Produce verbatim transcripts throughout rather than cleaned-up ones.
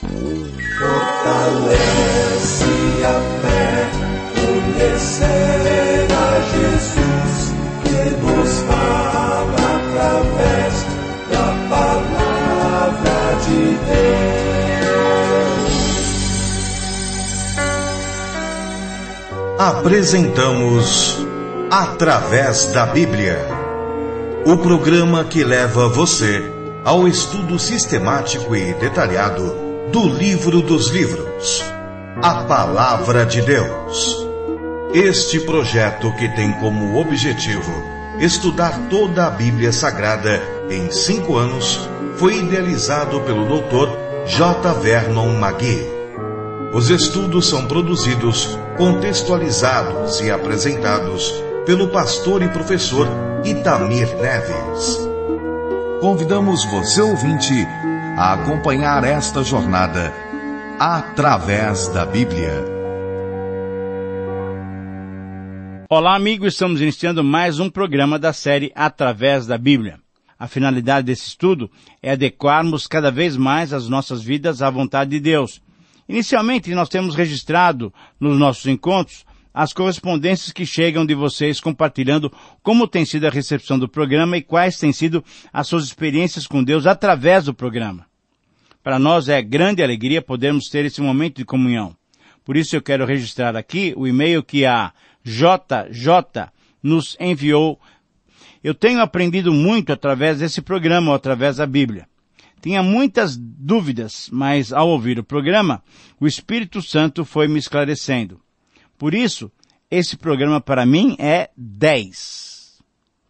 Fortalece a fé, conhecer a Jesus, que nos fala através da palavra de Deus. Apresentamos Através da Bíblia, o programa que leva você ao estudo sistemático e detalhado do livro dos livros, a Palavra de Deus. Este projeto, que tem como objetivo estudar toda a Bíblia Sagrada em cinco anos, foi idealizado pelo doutor J. Vernon McGee. Os estudos são produzidos, contextualizados e apresentados pelo pastor e professor Itamir Neves. Convidamos você, ouvinte, a acompanhar esta jornada através da Bíblia. Olá, amigo, estamos iniciando mais um programa da série Através da Bíblia. A finalidade desse estudo é adequarmos cada vez mais as nossas vidas à vontade de Deus. Inicialmente, nós temos registrado nos nossos encontros as correspondências que chegam de vocês compartilhando como tem sido a recepção do programa e quais têm sido as suas experiências com Deus através do programa. Para nós é grande alegria podermos ter esse momento de comunhão. Por isso eu quero registrar aqui o e-mail que a J J nos enviou. Eu tenho aprendido muito através desse programa ou através da Bíblia. Tinha muitas dúvidas, mas ao ouvir o programa, o Espírito Santo foi me esclarecendo. Por isso, esse programa para mim é dez.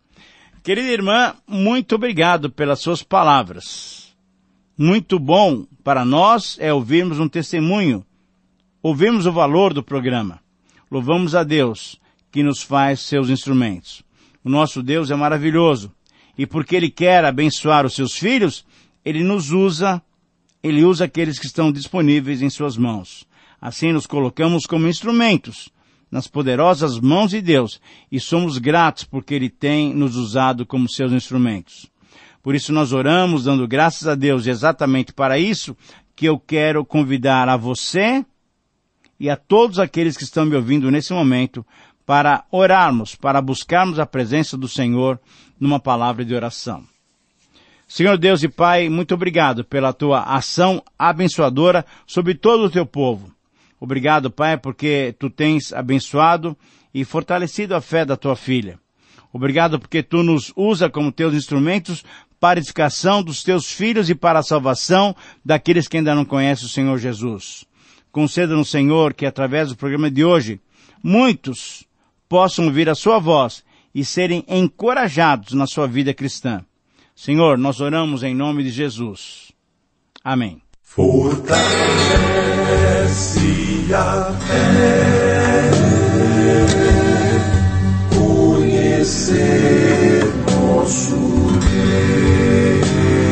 Querida irmã, muito obrigado pelas suas palavras. Muito bom para nós é ouvirmos um testemunho, ouvirmos o valor do programa. Louvamos a Deus que nos faz seus instrumentos. O nosso Deus é maravilhoso e porque Ele quer abençoar os seus filhos, Ele nos usa, Ele usa aqueles que estão disponíveis em suas mãos. Assim nos colocamos como instrumentos nas poderosas mãos de Deus e somos gratos porque Ele tem nos usado como seus instrumentos. Por isso nós oramos dando graças a Deus e exatamente para isso que eu quero convidar a você e a todos aqueles que estão me ouvindo nesse momento para orarmos, para buscarmos a presença do Senhor numa palavra de oração. Senhor Deus e Pai, muito obrigado pela Tua ação abençoadora sobre todo o Teu povo. Obrigado, Pai, porque Tu tens abençoado e fortalecido a fé da Tua filha. Obrigado porque Tu nos usa como Teus instrumentos para a edificação dos Teus filhos e para a salvação daqueles que ainda não conhecem o Senhor Jesus. Conceda-nos, Senhor, que através do programa de hoje, muitos possam ouvir a Sua voz e serem encorajados na sua vida cristã. Senhor, nós oramos em nome de Jesus. Amém. Fortalece a fé, conhecer nosso Deus.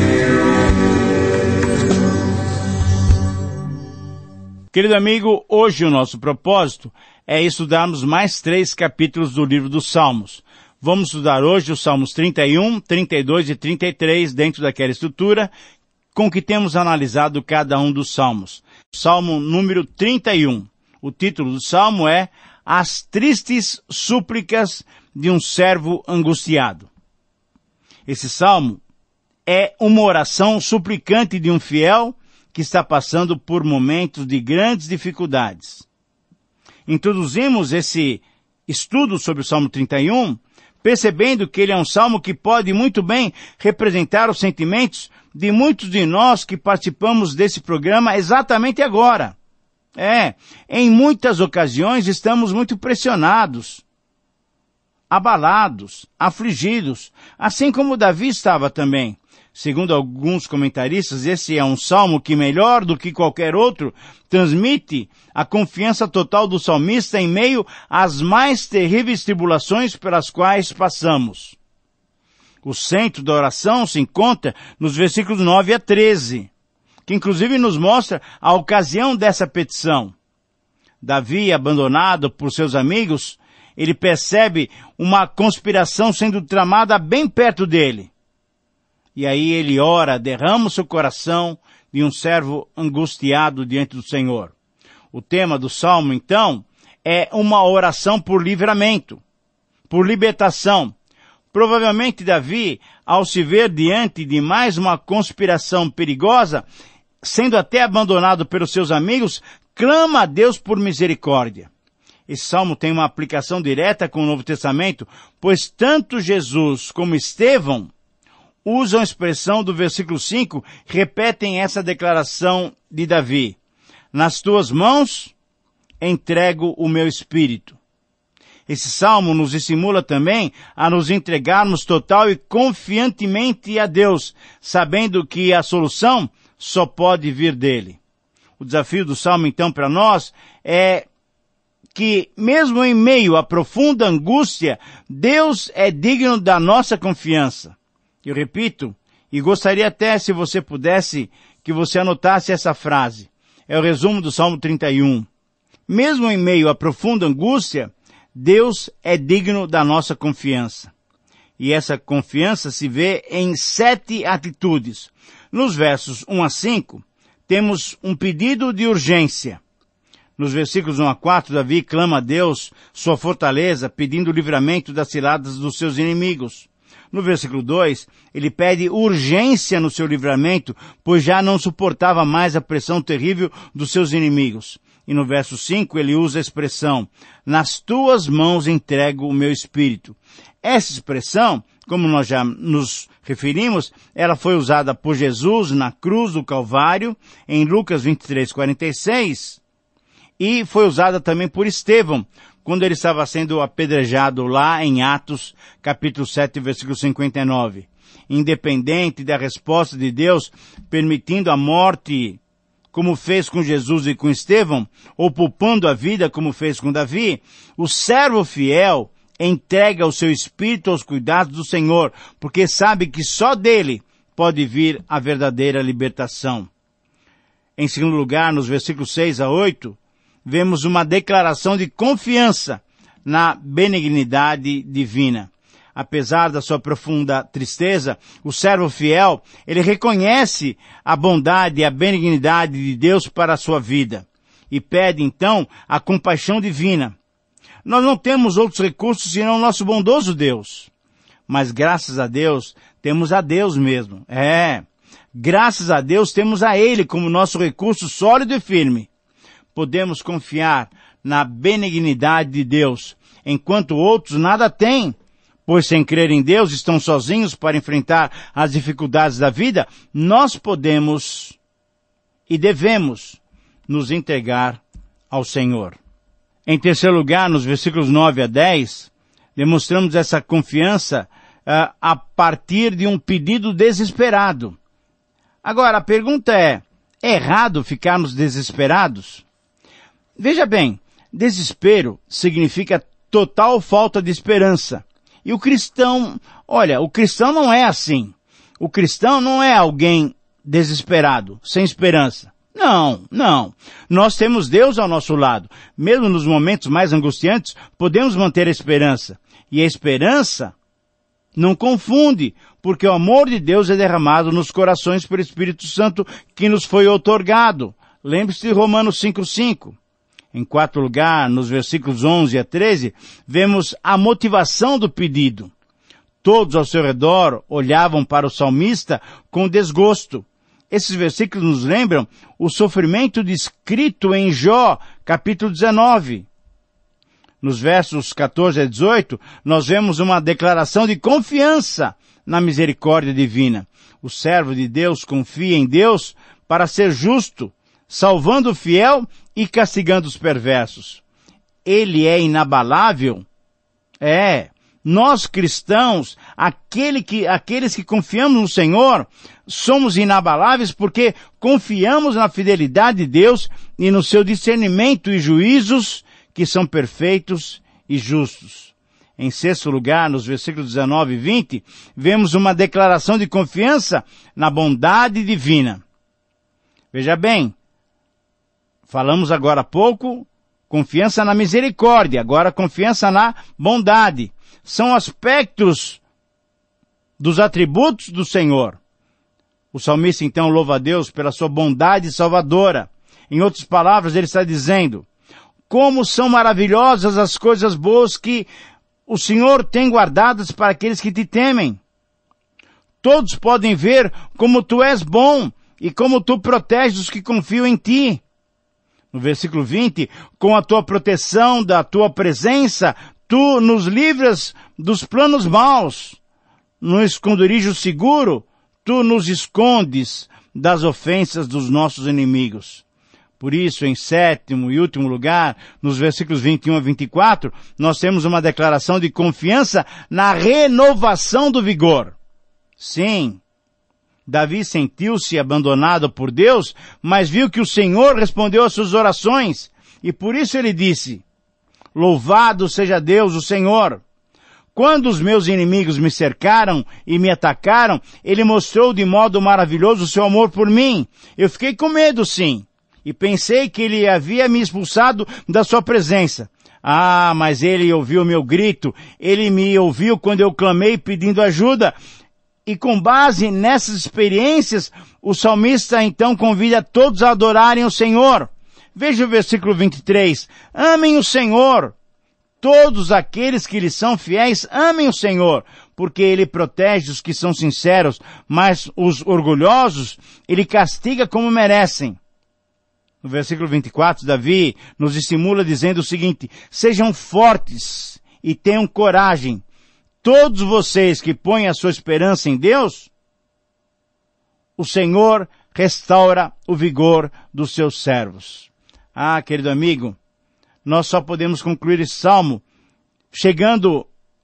Querido amigo, hoje o nosso propósito é estudarmos mais três capítulos do livro dos Salmos. Vamos estudar hoje os Salmos trinta e um, trinta e dois e trinta e três dentro daquela estrutura com que temos analisado cada um dos salmos. Salmo número trinta e um. O título do salmo é As Tristes Súplicas de um Servo Angustiado. Esse salmo é uma oração suplicante de um fiel que está passando por momentos de grandes dificuldades. Introduzimos esse estudo sobre o Salmo trinta e um, percebendo que ele é um salmo que pode muito bem representar os sentimentos de muitos de nós que participamos desse programa exatamente agora. É, em muitas ocasiões estamos muito pressionados, abalados, afligidos, assim como Davi estava também. Segundo alguns comentaristas, esse é um salmo que, melhor do que qualquer outro, transmite a confiança total do salmista em meio às mais terríveis tribulações pelas quais passamos. O centro da oração se encontra nos versículos nove a treze, que inclusive nos mostra a ocasião dessa petição. Davi, abandonado por seus amigos, ele percebe uma conspiração sendo tramada bem perto dele. E aí ele ora, derrama o seu coração de um servo angustiado diante do Senhor. O tema do Salmo, então, é uma oração por livramento, por libertação. Provavelmente Davi, ao se ver diante de mais uma conspiração perigosa, sendo até abandonado pelos seus amigos, clama a Deus por misericórdia. Esse salmo tem uma aplicação direta com o Novo Testamento, pois tanto Jesus como Estevão usam a expressão do versículo cinco, repetem essa declaração de Davi. Nas tuas mãos entrego o meu espírito. Esse salmo nos estimula também a nos entregarmos total e confiantemente a Deus, sabendo que a solução só pode vir dele. O desafio do salmo, então, para nós é que, mesmo em meio à profunda angústia, Deus é digno da nossa confiança. Eu repito, e gostaria até, se você pudesse, que você anotasse essa frase. É o resumo do Salmo trinta e um. Mesmo em meio à profunda angústia, Deus é digno da nossa confiança. E essa confiança se vê em sete atitudes. Nos versos um a cinco, temos um pedido de urgência. Nos versículos um a quatro, Davi clama a Deus sua fortaleza, pedindo o livramento das ciladas dos seus inimigos. No versículo dois, ele pede urgência no seu livramento, pois já não suportava mais a pressão terrível dos seus inimigos. E no verso cinco, ele usa a expressão, nas tuas mãos entrego o meu espírito. Essa expressão, como nós já nos referimos, ela foi usada por Jesus na cruz do Calvário, em Lucas vinte e três, quarenta e seis, e foi usada também por Estevão, quando ele estava sendo apedrejado lá em Atos, capítulo sete, versículo cinquenta e nove. Independente da resposta de Deus, permitindo a morte, como fez com Jesus e com Estevão, ou poupando a vida, como fez com Davi, o servo fiel entrega o seu espírito aos cuidados do Senhor, porque sabe que só dele pode vir a verdadeira libertação. Em segundo lugar, nos versículos seis a oito, vemos uma declaração de confiança na benignidade divina. Apesar da sua profunda tristeza, o servo fiel, ele reconhece a bondade e a benignidade de Deus para a sua vida e pede então a compaixão divina. Nós não temos outros recursos senão o nosso bondoso Deus. Mas graças a Deus, temos a Deus mesmo. É, graças a Deus temos a Ele como nosso recurso sólido e firme. Podemos confiar na benignidade de Deus, enquanto outros nada têm, pois sem crer em Deus estão sozinhos para enfrentar as dificuldades da vida. Nós podemos e devemos nos entregar ao Senhor. Em terceiro lugar, nos versículos nove a dez, demonstramos essa confiança uh, a partir de um pedido desesperado. Agora, a pergunta é, é errado ficarmos desesperados? Veja bem, desespero significa total falta de esperança. E o cristão, olha, o cristão não é assim. O cristão não é alguém desesperado, sem esperança. Não, não. Nós temos Deus ao nosso lado. Mesmo nos momentos mais angustiantes, podemos manter a esperança. E a esperança não confunde, porque o amor de Deus é derramado nos corações pelo Espírito Santo que nos foi outorgado. Lembre-se de Romanos cinco, cinco. Em quarto lugar, nos versículos onze a treze, vemos a motivação do pedido. Todos ao seu redor olhavam para o salmista com desgosto. Esses versículos nos lembram o sofrimento descrito em Jó, capítulo dezenove. Nos versos catorze a dezoito, nós vemos uma declaração de confiança na misericórdia divina. O servo de Deus confia em Deus para ser justo, salvando o fiel e castigando os perversos. Ele é inabalável? É. Nós cristãos, aquele que, aqueles que confiamos no Senhor, somos inabaláveis porque confiamos na fidelidade de Deus e no seu discernimento e juízos que são perfeitos e justos. Em sexto lugar, nos versículos dezenove e vinte, vemos uma declaração de confiança na bondade divina. Veja bem, falamos agora há pouco, confiança na misericórdia, agora confiança na bondade. São aspectos dos atributos do Senhor. O salmista então louva a Deus pela sua bondade salvadora. Em outras palavras, ele está dizendo: como são maravilhosas as coisas boas que o Senhor tem guardadas para aqueles que te temem. Todos podem ver como tu és bom e como tu proteges os que confiam em ti. No versículo vinte, com a tua proteção da tua presença, tu nos livras dos planos maus. No esconderijo seguro, tu nos escondes das ofensas dos nossos inimigos. Por isso, em sétimo e último lugar, nos versículos vinte e um a vinte e quatro, nós temos uma declaração de confiança na renovação do vigor. Sim, Davi sentiu-se abandonado por Deus, mas viu que o Senhor respondeu às suas orações, e por isso ele disse: louvado seja Deus, o Senhor. Quando os meus inimigos me cercaram e me atacaram, ele mostrou de modo maravilhoso o seu amor por mim. Eu fiquei com medo, sim, e pensei que ele havia me expulsado da sua presença. Ah, mas ele ouviu meu grito, ele me ouviu quando eu clamei pedindo ajuda. E com base nessas experiências, o salmista então convida todos a adorarem o Senhor. Veja o versículo vinte e três. Amem o Senhor. Todos aqueles que lhe são fiéis, amem o Senhor, porque ele protege os que são sinceros, mas os orgulhosos ele castiga como merecem. No versículo vinte e quatro, Davi nos estimula dizendo o seguinte: sejam fortes e tenham coragem. Todos vocês que põem a sua esperança em Deus, o Senhor restaura o vigor dos seus servos. Ah, querido amigo, nós só podemos concluir esse salmo chegando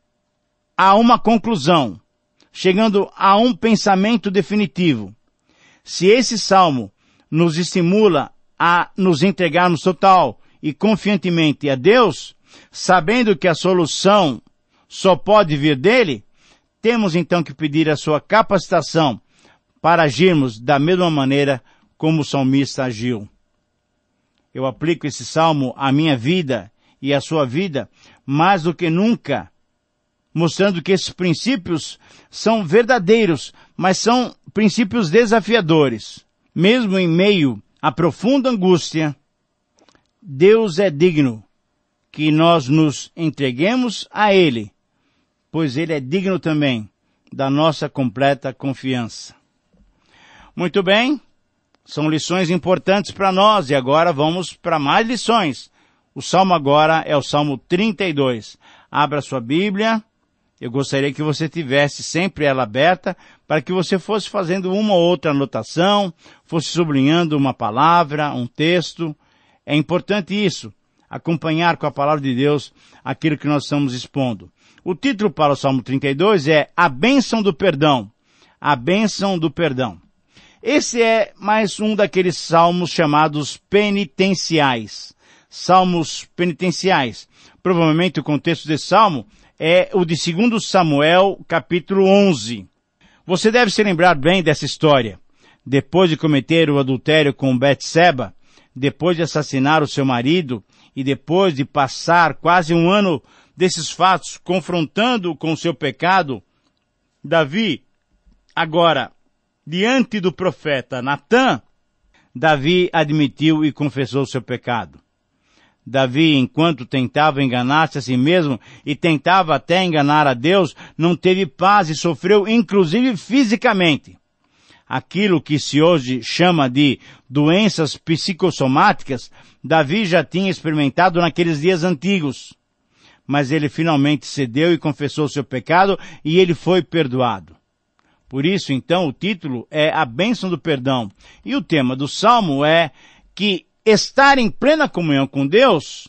a uma conclusão, chegando a um pensamento definitivo. Se esse salmo nos estimula a nos entregarmos total e confiantemente a Deus, sabendo que a solução só pode vir dele, temos então que pedir a sua capacitação para agirmos da mesma maneira como o salmista agiu. Eu aplico esse salmo à minha vida e à sua vida mais do que nunca, mostrando que esses princípios são verdadeiros, mas são princípios desafiadores. Mesmo em meio à profunda angústia, Deus é digno que nós nos entreguemos a Ele, pois Ele é digno também da nossa completa confiança. Muito bem, são lições importantes para nós e agora vamos para mais lições. O salmo agora é o Salmo trinta e dois. Abra sua Bíblia. Eu gostaria que você tivesse sempre ela aberta para que você fosse fazendo uma ou outra anotação, fosse sublinhando uma palavra, um texto. É importante isso, acompanhar com a palavra de Deus aquilo que nós estamos expondo. O título para o Salmo trinta e dois é A Bênção do Perdão. A Bênção do Perdão. Esse é mais um daqueles salmos chamados penitenciais. Salmos penitenciais. Provavelmente o contexto desse salmo é o de dois Samuel, capítulo onze. Você deve se lembrar bem dessa história. Depois de cometer o adultério com Betseba, depois de assassinar o seu marido e depois de passar quase um ano desses fatos confrontando com o seu pecado, Davi, agora, diante do profeta Natã, Davi admitiu e confessou o seu pecado. Davi, enquanto tentava enganar-se a si mesmo e tentava até enganar a Deus, não teve paz e sofreu inclusive fisicamente. Aquilo que se hoje chama de doenças psicossomáticas, Davi já tinha experimentado naqueles dias antigos. Mas ele finalmente cedeu e confessou o seu pecado e ele foi perdoado. Por isso, então, o título é A Bênção do Perdão. E o tema do Salmo é que estar em plena comunhão com Deus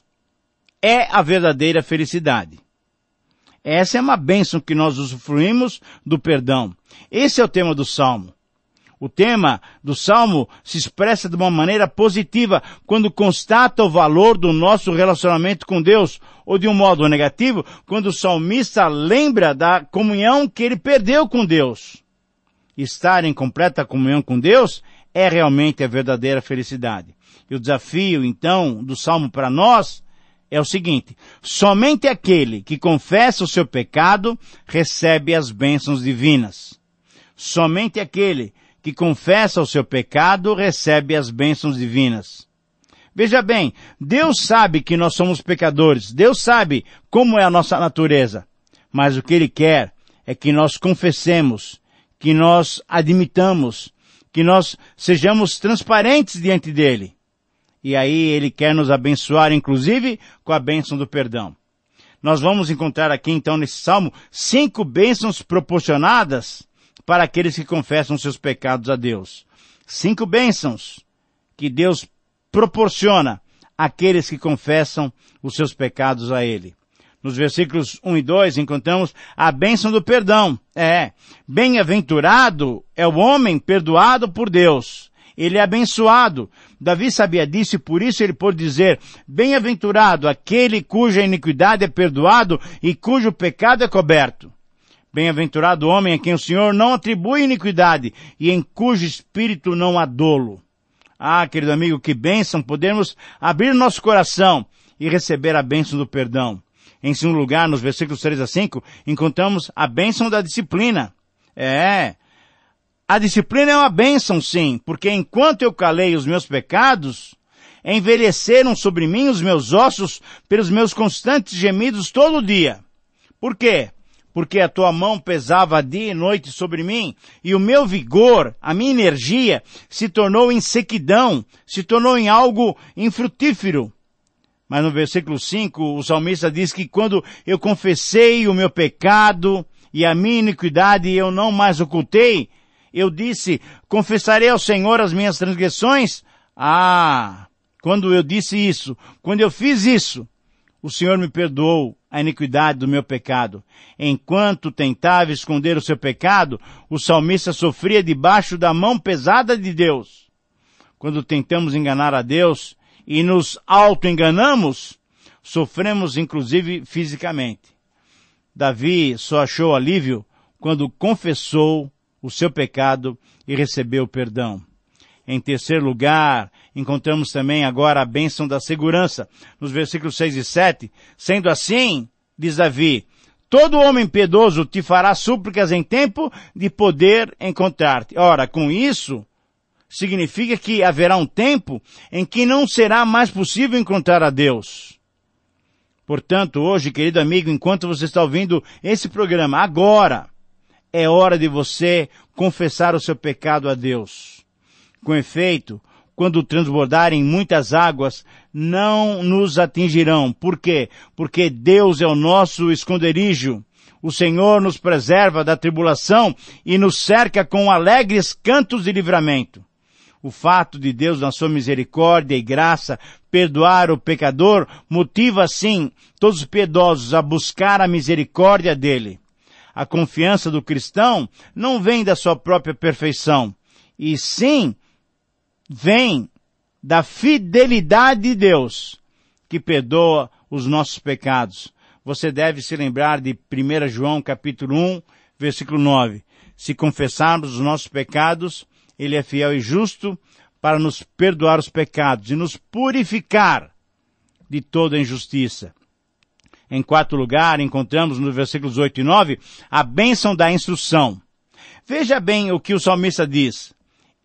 é a verdadeira felicidade. Essa é uma bênção que nós usufruímos do perdão. Esse é o tema do Salmo. O tema do Salmo se expressa de uma maneira positiva quando constata o valor do nosso relacionamento com Deus, ou de um modo negativo, quando o salmista lembra da comunhão que ele perdeu com Deus. Estar em completa comunhão com Deus é realmente a verdadeira felicidade. E o desafio, então, do Salmo para nós é o seguinte: somente aquele que confessa o seu pecado recebe as bênçãos divinas. Somente aquele que confessa o seu pecado recebe as bênçãos divinas. Veja bem, Deus sabe que nós somos pecadores, Deus sabe como é a nossa natureza, mas o que Ele quer é que nós confessemos, que nós admitamos, que nós sejamos transparentes diante dEle. E aí Ele quer nos abençoar, inclusive, com a bênção do perdão. Nós vamos encontrar aqui, então, nesse Salmo, cinco bênçãos proporcionadas para aqueles que confessam seus pecados a Deus. Cinco bênçãos que Deus proporciona àqueles que confessam os seus pecados a Ele. Nos versículos um e dois encontramos a bênção do perdão. É, bem-aventurado é o homem perdoado por Deus. Ele é abençoado. Davi sabia disso e por isso ele pôde dizer, bem-aventurado aquele cuja iniquidade é perdoado e cujo pecado é coberto. Bem-aventurado o homem a quem o Senhor não atribui iniquidade e em cujo espírito não há dolo. Ah, querido amigo, que bênção podermos abrir nosso coração e receber a bênção do perdão. Em segundo lugar, nos versículos três a cinco, encontramos a bênção da disciplina. É, a disciplina é uma bênção, sim, porque enquanto eu calei os meus pecados, envelheceram sobre mim os meus ossos pelos meus constantes gemidos todo dia. Por quê? Porque a tua mão pesava dia e noite sobre mim, e o meu vigor, a minha energia, se tornou em sequidão, se tornou em algo infrutífero. Mas no versículo cinco, o salmista diz que quando eu confessei o meu pecado e a minha iniquidade eu não mais ocultei, eu disse, confessarei ao Senhor as minhas transgressões. Ah, quando eu disse isso, quando eu fiz isso, o Senhor me perdoou a iniquidade do meu pecado. Enquanto tentava esconder o seu pecado, o salmista sofria debaixo da mão pesada de Deus. Quando tentamos enganar a Deus e nos auto-enganamos, sofremos inclusive fisicamente. Davi só achou alívio quando confessou o seu pecado e recebeu perdão. Em terceiro lugar, encontramos também agora a bênção da segurança. Nos versículos seis e sete, sendo assim, diz Davi, todo homem piedoso te fará súplicas em tempo de poder encontrar-te. Ora, com isso, significa que haverá um tempo em que não será mais possível encontrar a Deus. Portanto, hoje, querido amigo, enquanto você está ouvindo esse programa, agora é hora de você confessar o seu pecado a Deus. Com efeito, quando transbordarem muitas águas, não nos atingirão. Por quê? Porque Deus é o nosso esconderijo. O Senhor nos preserva da tribulação e nos cerca com alegres cantos de livramento. O fato de Deus, na sua misericórdia e graça, perdoar o pecador, motiva, sim, todos os piedosos a buscar a misericórdia dele. A confiança do cristão não vem da sua própria perfeição, e sim, vem da fidelidade de Deus, que perdoa os nossos pecados. Você deve se lembrar de primeiro João capítulo um, versículo nove. Se confessarmos os nossos pecados, Ele é fiel e justo para nos perdoar os pecados e nos purificar de toda injustiça. Em quarto lugar, encontramos nos versículos oito e nove a bênção da instrução. Veja bem o que o salmista diz.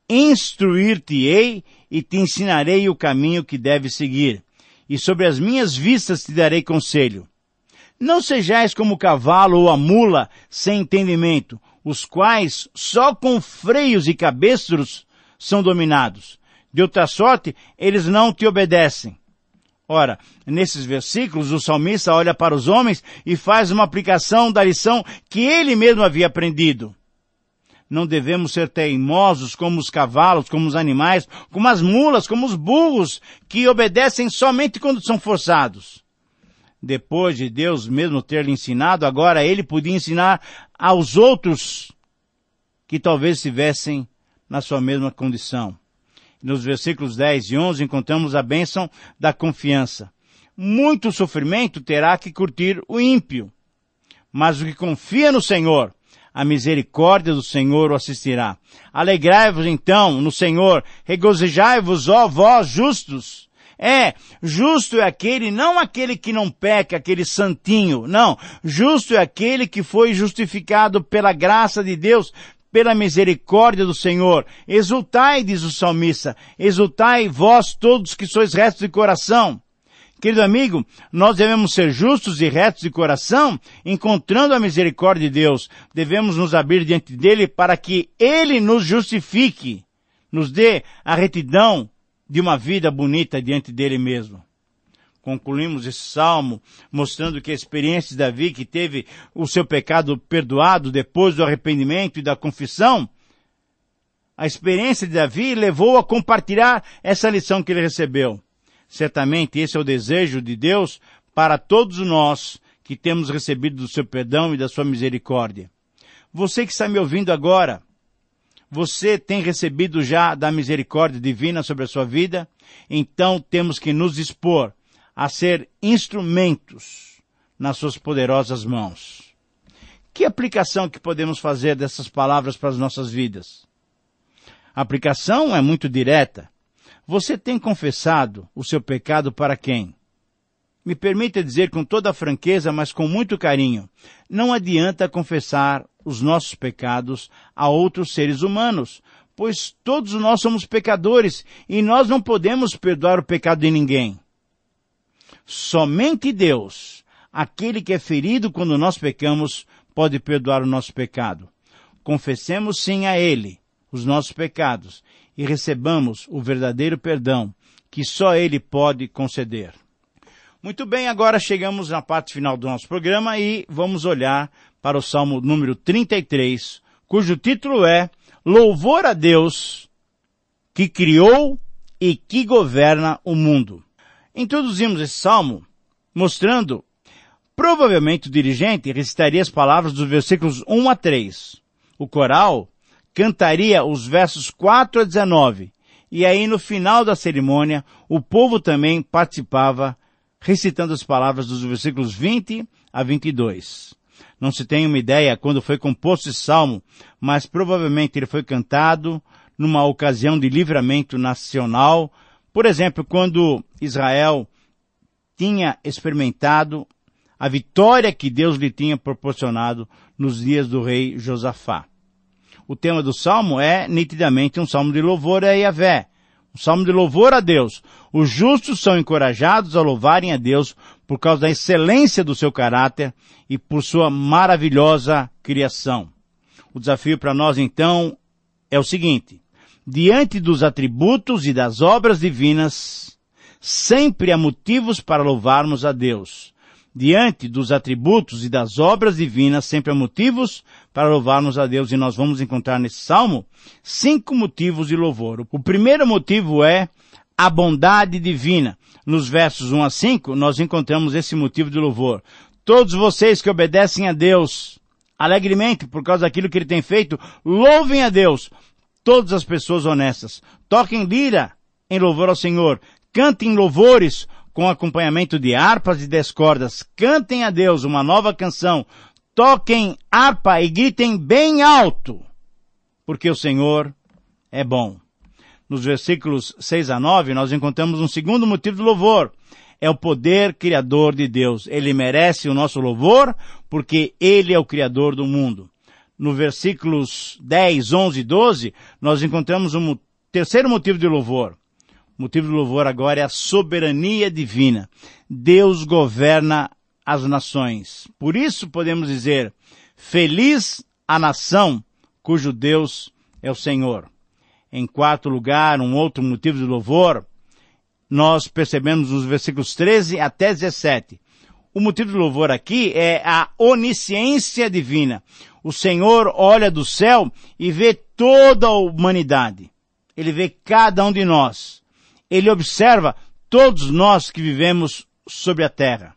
Instruir-te-ei e te ensinarei o caminho que deves seguir, e sobre as minhas vistas te darei conselho. Não sejais como o cavalo ou a mula sem entendimento, os quais só com freios e cabestros são dominados. De outra sorte, eles não te obedecem. Ora, nesses versículos, o salmista olha para os homens e faz uma aplicação da lição que ele mesmo havia aprendido. Não devemos ser teimosos como os cavalos, como os animais, como as mulas, como os burros, que obedecem somente quando são forçados. Depois de Deus mesmo ter lhe ensinado, agora ele podia ensinar aos outros que talvez estivessem na sua mesma condição. Nos versículos dez e onze encontramos a bênção da confiança. Muito sofrimento terá que curtir o ímpio, mas o que confia no Senhor, a misericórdia do Senhor o assistirá. Alegrai-vos então no Senhor, regozijai-vos, ó vós justos. É, justo é aquele, não aquele que não peca, aquele santinho, não. Justo é aquele que foi justificado pela graça de Deus, pela misericórdia do Senhor. Exultai, diz o salmista, exultai vós todos que sois retos de coração. Querido amigo, nós devemos ser justos e retos de coração, encontrando a misericórdia de Deus. Devemos nos abrir diante dele para que ele nos justifique, nos dê a retidão de uma vida bonita diante dele mesmo. Concluímos esse salmo mostrando que a experiência de Davi, que teve o seu pecado perdoado depois do arrependimento e da confissão, a experiência de Davi levou a compartilhar essa lição que ele recebeu. Certamente esse é o desejo de Deus para todos nós que temos recebido do seu perdão e da sua misericórdia. Você que está me ouvindo agora, você tem recebido já da misericórdia divina sobre a sua vida? Então temos que nos dispor a ser instrumentos nas suas poderosas mãos. Que aplicação que podemos fazer dessas palavras para as nossas vidas? A aplicação é muito direta. Você tem confessado o seu pecado para quem? Me permita dizer com toda a franqueza, mas com muito carinho, não adianta confessar os nossos pecados a outros seres humanos, pois todos nós somos pecadores e nós não podemos perdoar o pecado de ninguém. Somente Deus, aquele que é ferido quando nós pecamos, pode perdoar o nosso pecado. Confessemos sim a Ele os nossos pecados e recebamos o verdadeiro perdão que só Ele pode conceder. Muito bem, agora chegamos na parte final do nosso programa e vamos olhar para o Salmo número trinta e três, cujo título é Louvor a Deus que criou e que governa o mundo. Introduzimos esse salmo mostrando, provavelmente o dirigente recitaria as palavras dos versículos um a três. O coral cantaria os versos quatro a dezenove. E aí no final da cerimônia, o povo também participava recitando as palavras dos versículos vinte a vinte e dois. Não se tem uma ideia quando foi composto esse salmo, mas provavelmente ele foi cantado numa ocasião de livramento nacional. Por exemplo, quando Israel tinha experimentado a vitória que Deus lhe tinha proporcionado nos dias do rei Josafá. O tema do salmo é nitidamente um salmo de louvor a Yahvé, um salmo de louvor a Deus. Os justos são encorajados a louvarem a Deus por causa da excelência do seu caráter e por sua maravilhosa criação. O desafio para nós então é o seguinte: diante dos atributos e das obras divinas, sempre há motivos para louvarmos a Deus. Diante dos atributos e das obras divinas, sempre há motivos para louvarmos a Deus. E nós vamos encontrar nesse salmo cinco motivos de louvor. O primeiro motivo é a bondade divina. Nos versos um a cinco, nós encontramos esse motivo de louvor. Todos vocês que obedecem a Deus alegremente por causa daquilo que Ele tem feito, louvem a Deus. Todas as pessoas honestas, toquem lira em louvor ao Senhor, cantem louvores com acompanhamento de harpas e dez cordas, cantem a Deus uma nova canção, toquem harpa e gritem bem alto, porque o Senhor é bom. Nos versículos seis a nove, nós encontramos um segundo motivo de louvor. É o poder criador de Deus. Ele merece o nosso louvor, porque Ele é o Criador do mundo. No versículos dez, onze e doze, nós encontramos um terceiro motivo de louvor. O motivo de louvor agora é a soberania divina. Deus governa as nações. Por isso podemos dizer, feliz a nação cujo Deus é o Senhor. Em quarto lugar, um outro motivo de louvor, nós percebemos nos versículos treze até dezessete. O motivo de louvor aqui é a onisciência divina. O Senhor olha do céu e vê toda a humanidade. Ele vê cada um de nós. Ele observa todos nós que vivemos sobre a terra.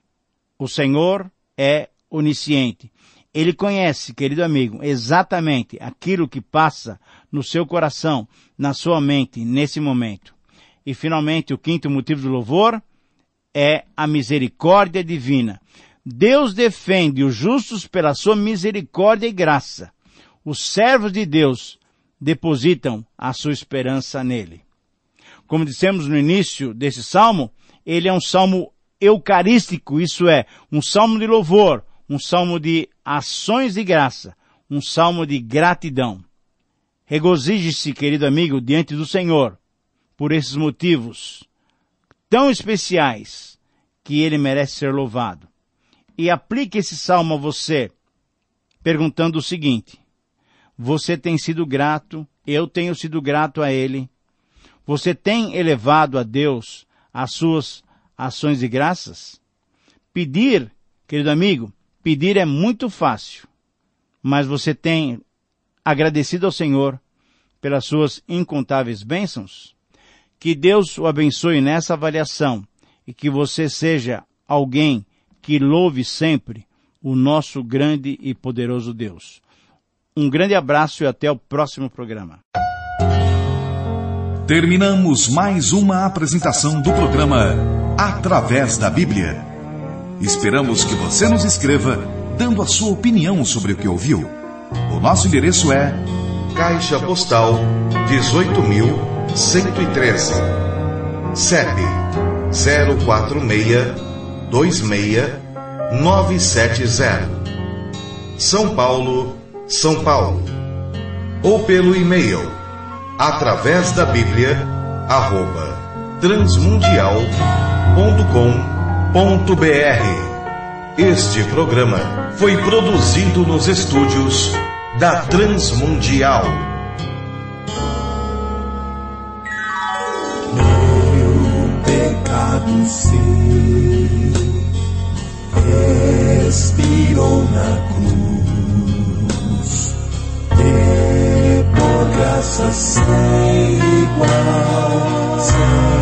O Senhor é onisciente. Ele conhece, querido amigo, exatamente aquilo que passa no seu coração, na sua mente, nesse momento. E finalmente, o quinto motivo de louvor é a misericórdia divina. Deus defende os justos pela sua misericórdia e graça. Os servos de Deus depositam a sua esperança nele. Como dissemos no início desse salmo, ele é um salmo eucarístico, isso é, um salmo de louvor, um salmo de ações de graça, um salmo de gratidão. Regozije-se, querido amigo, diante do Senhor, por esses motivos tão especiais que Ele merece ser louvado. E aplique esse salmo a você, perguntando o seguinte: você tem sido grato? Eu tenho sido grato a Ele? Você tem elevado a Deus as suas ações de graças? Pedir, querido amigo, pedir é muito fácil, mas você tem agradecido ao Senhor pelas suas incontáveis bênçãos? Que Deus o abençoe nessa avaliação e que você seja alguém que louve sempre o nosso grande e poderoso Deus. Um grande abraço e até o próximo programa. Terminamos mais uma apresentação do programa Através da Bíblia. Esperamos que você nos escreva dando a sua opinião sobre o que ouviu. O nosso endereço é Caixa Postal dezoito mil cento e treze, C E P zero quatro seis dois seis nove sete zero, São Paulo, São Paulo. Ou pelo e-mail através da Bíblia arroba transmundial ponto com ponto br. Este programa foi produzido nos estúdios da Transmundial. Meu pecado se expirou na cruz, e por graça sem igual.